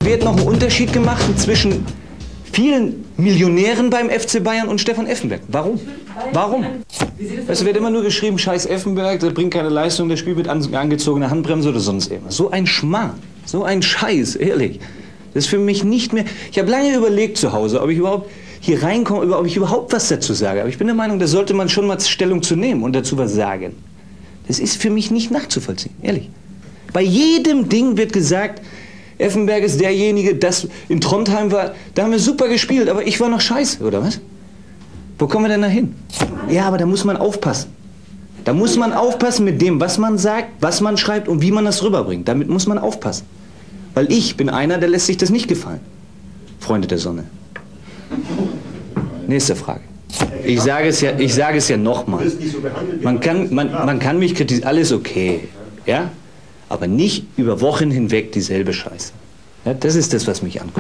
wird noch ein Unterschied gemacht zwischen vielen Millionären beim FC Bayern und Stefan Effenberg. Warum? Warum? Es wird immer nur geschrieben, scheiß Effenberg, der bringt keine Leistung, der spielt mit angezogener Handbremse oder sonst irgendwas. So ein Schmarrn, so ein Scheiß, ehrlich. Das ist für mich nicht mehr... Ich habe lange überlegt zu Hause, ob ich überhaupt hier reinkomme, ob ich überhaupt was dazu sage. Aber ich bin der Meinung, da sollte man schon mal Stellung zu nehmen und dazu was sagen. Das ist für mich nicht nachzuvollziehen, ehrlich. Bei jedem Ding wird gesagt, Effenberg ist derjenige, das in Trondheim war, da haben wir super gespielt, aber ich war noch scheiße, oder was? Wo kommen wir denn da hin? Ja, aber da muss man aufpassen. Da muss man aufpassen mit dem, was man sagt, was man schreibt und wie man das rüberbringt. Damit muss man aufpassen. Weil ich bin einer, der lässt sich das nicht gefallen. Freunde der Sonne. Nächste Frage. Ich sage es ja nochmal. Man kann mich kritisieren, alles okay. Ja? Aber nicht über Wochen hinweg dieselbe Scheiße. Ja, das ist das, was mich anguckt.